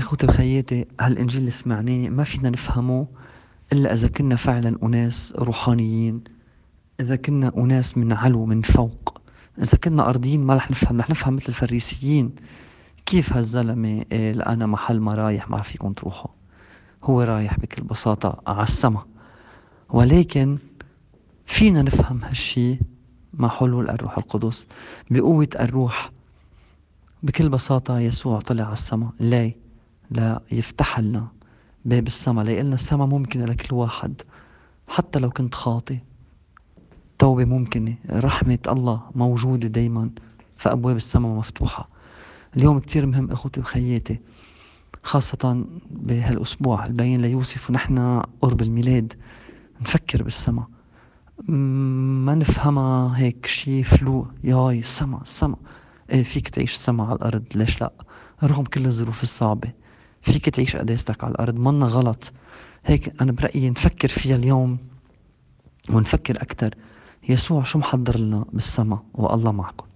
إخوتي وخياتي، هالإنجيل اللي سمعناه ما فينا نفهمه إلا إذا كنا فعلا أناس روحانيين، إذا كنا أناس من علو من فوق. إذا كنا أرضيين ما رح نفهم، رح نفهم مثل الفريسيين. كيف هالزلمة قال أنا محل ما رايح ما فيكم تروحوا؟ هو رايح بكل بساطة على السما. ولكن فينا نفهم هالشي مع حلول الروح القدس، بقوة الروح. بكل بساطة يسوع طلع على السما ليه؟ لا يفتح لنا باب السما، ليقلنا السما ممكنة لكل واحد. حتى لو كنت خاطي، توبة ممكنة، رحمة الله موجودة دايما، فأبواب السما مفتوحة. اليوم كتير مهم إخوتي وخياتي، خاصة بهالأسبوع الباين ليوسف ونحن قرب الميلاد، نفكر بالسما. ما نفهمها هيك شي فلو، ياي السما السما. ايه فيك تعيش السما على الأرض، ليش لأ؟ رغم كل الظروف الصعبة فيك تعيش قداستك على الأرض، منا غلط. هيك أنا برأيي نفكر فيها اليوم ونفكر أكتر. يسوع شو محضر لنا بالسما؟ والله معكم.